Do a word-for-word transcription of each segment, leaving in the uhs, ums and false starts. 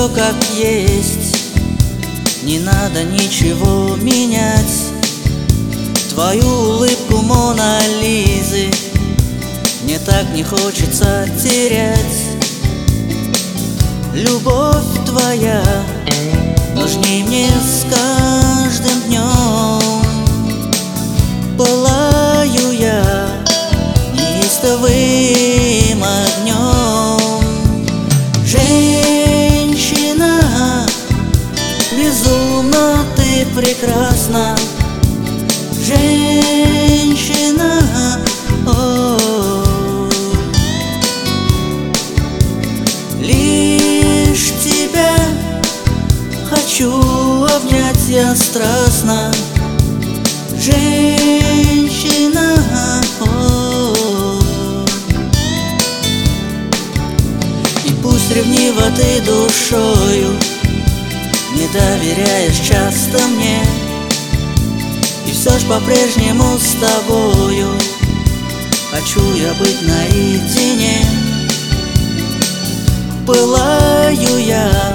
все как есть, не надо ничего менять. Твою улыбку Мона Лизы мне так не хочется терять. Любовь твоя нужней мне с каждым днем. Пылаю я неистовым огнем. Женщина, безумно ты прекрасна. Женщина, о, лишь тебя хочу обнять я страстно. Женщина, о, и пусть ревнива ты душою, не доверяешь часто мне, и все ж по-прежнему с тобою хочу я быть наедине. Пылаю я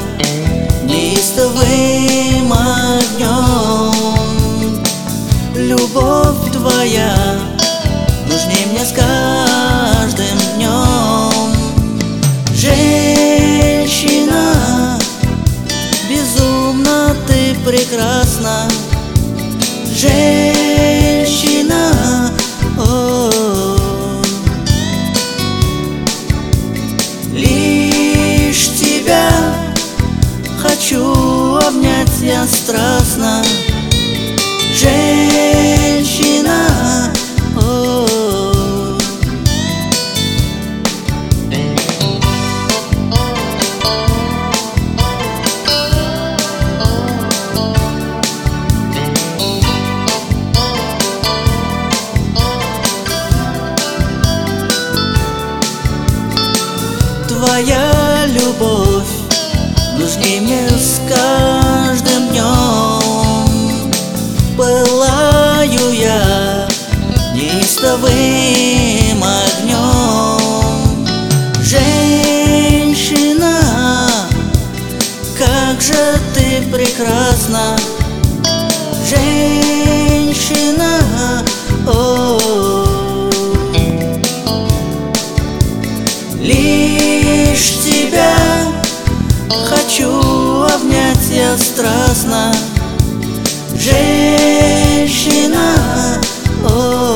неистовым огнем. Любовь твоя нужней мне с каждым днем. Женщина, безумно ты прекрасна. Женщина, о, лишь тебя хочу обнять я страстно. Женщина, о. Твоя любовь нужней мне с каждым днем. Пылаю я неистовым огнем. Женщина, как же ты прекрасна. Женщина, о, лишь тебя хочу обнять я страстно. Женщина, о.